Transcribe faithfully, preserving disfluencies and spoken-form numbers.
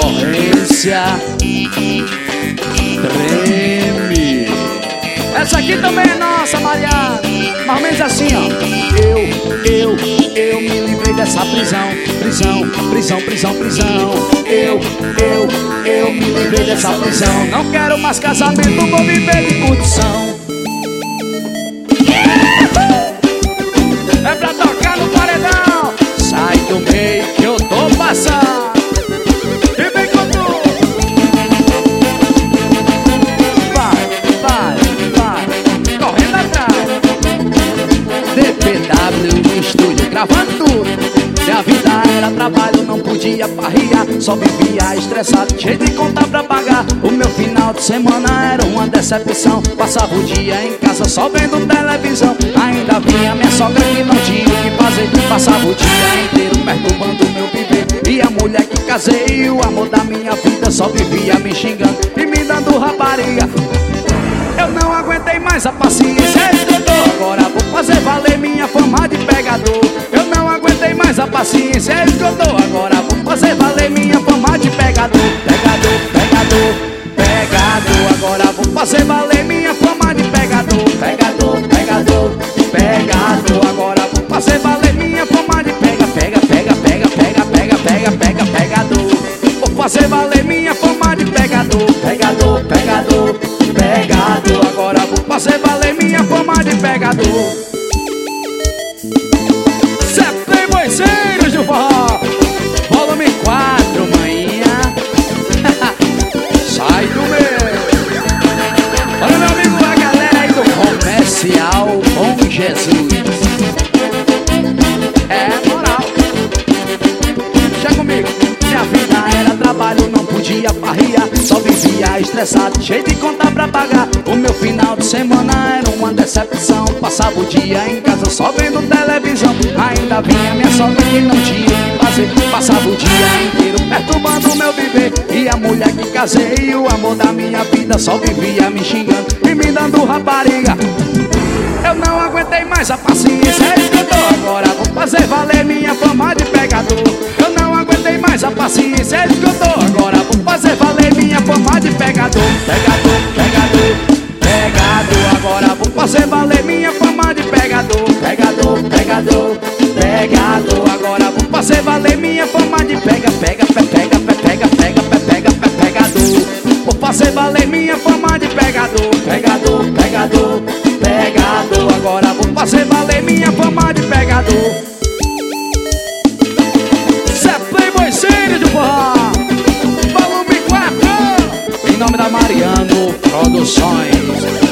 concorrência treme. Essa aqui também é nossa, Mariana. Mais ou menos assim, ó. Eu, eu, eu me livrei dessa prisão. Prisão, prisão, prisão, prisão. Eu, eu, eu me livrei dessa prisão. Não quero mais casamento, vou viver de curtição. É pra tocar no paredão. Sai do meio que eu tô passando. E vem com tu. Vai, vai, vai, correndo atrás. D P W no estúdio, gravando tudo. Minha vida era trabalho, não podia parrear. Só vivia estressado, cheio de conta pra pagar. O meu final de semana era uma decepção. Passava o dia em casa só vendo televisão. Ainda vinha minha sogra que não tinha o que fazer. Passava o dia inteiro perturbando o meu viver. E a mulher que casei, o amor da minha vida, só vivia me xingando e me dando rapariga. Eu não aguentei mais a paciência, é isso que eu tô. Agora vou fazer valer minha fama de pegador. Eu não aguentei mais a paciência, é isso que eu tô. Agora vou fazer valer minha fama de pegador. Pegador, pegador, pegador. Agora vou fazer valer minha fama de pegador. Pegador, pegador, pegador. Agora vou fazer valer minha fama de pega, pega, pega, pega, pega, pega, pega, pega, pegador. Vou fazer valer minha fama de pegador. Pegador, pegador, pegador. Agora vou fazer valer minha fama de pegador. Setembroiceiros do forró, volume quatro, manhã. Sai do meio. Olha, meu amigo, a galera aí do Comercial Bom Jesus. É moral. Chega comigo. Minha vida era trabalho, não podia parrear. Só vivia estressado, cheio de conta pra pagar. O meu final de semana era uma decepção. Passava o dia em casa só vendo televisão. Ainda vinha minha sogra que não tinha o que fazer. Passava o dia inteiro perturbando o meu viver. E a mulher que casei, o amor da minha vida, só vivia me xingando e me dando rapariga. Eu não aguentei mais a paciência, é isso que eu tô. Agora vou fazer valer minha fama de pegador. Eu não aguentei mais a paciência, é isso que eu tô. Agora vou fazer valer minha fama de pegador. Pegador, pegador, pegador. Agora vou fazer valer minha fama de pegador. Pegador, pegador, pegador. Agora vou fazer valer minha fama de pega, pega, pega, pega, pega, pega, pega, pega, pegador. Vou fazer valer minha fama de pegador. Pegador, pegador, pegador. Agora vou fazer valer minha fama de pegador. Setembroiceiros do forró, volume quatro, em nome da Mariano Produções.